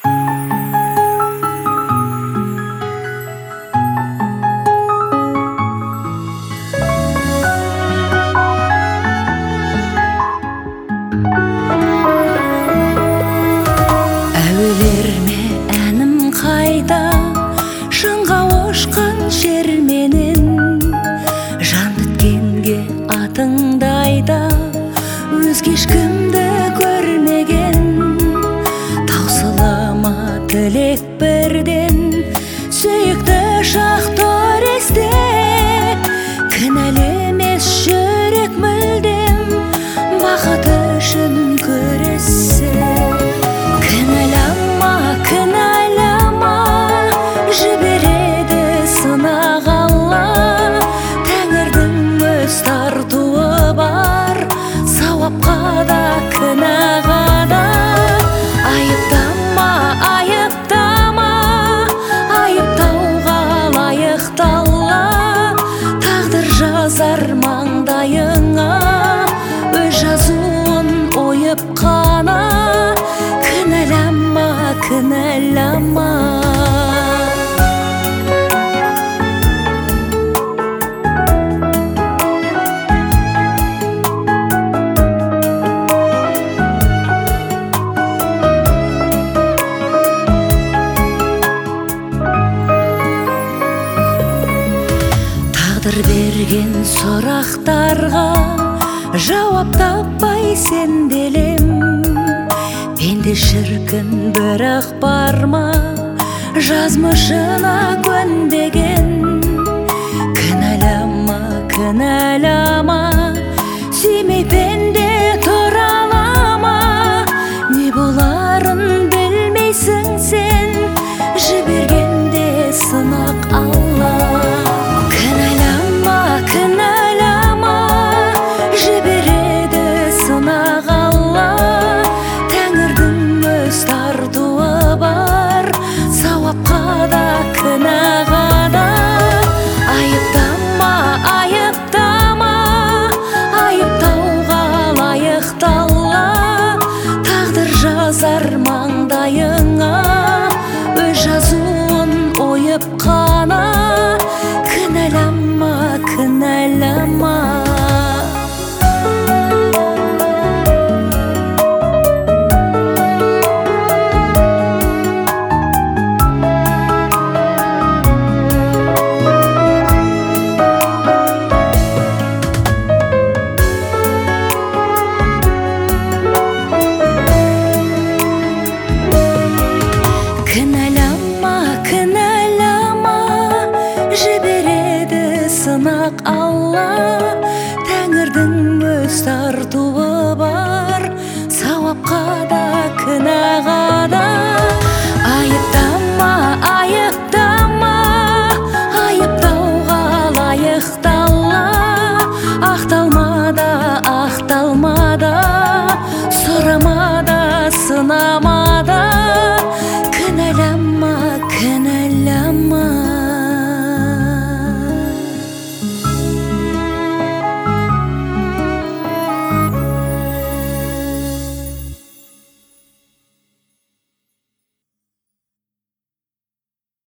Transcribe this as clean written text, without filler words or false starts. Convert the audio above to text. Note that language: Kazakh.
Әуелерме әнім қайда, шыңға ұшқан жер менен, жан біткенге атыңдайда, өзге ешкімді көрмеген. Таусылама тілек бірден, сүйікті шақ торесте, кінәлі емес жүрек мүлдем, бақыт үшін күрессе. Кінәлама, жібереді сынақ Алла, тәңірдің өз тартуы бар, сауапқа да күнәға да. Айыптауға лайықты Алла, тағдыр жазар маңдайыңа, өз жазуын ойып қана. Кінәлама. Тағдыр берген сұрақтарға жауап таппай сенделем. Пенде шіркін бірақ бар ма, жазмышына көнбеген. Кінәлама, сүймей пенде тұра алама, не боларын білмейсің сен, жібергенде сынақ Алла. Кінәлама, жібереді сынақ Алла, тартуы бар, сауапқа да күнәға да. Айыптауға лайықты Алла, тағдыр жазар маңдайыңа, өз жазуын ойып қана. Кінәлама. Кінәлама, жібереді сынақ Алла, тәңірдің өз тартуы бар, сауапқа да күнәға да. Айыптауға лайықты Алла, ақталмада, сұрамада, сынама.